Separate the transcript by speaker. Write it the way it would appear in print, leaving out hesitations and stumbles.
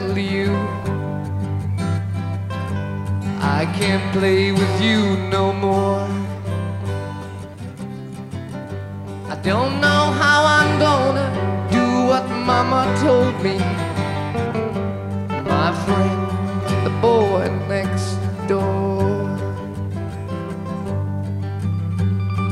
Speaker 1: settle you. I can't play with you no more. I don't know how I'm gonna do what Mama told me.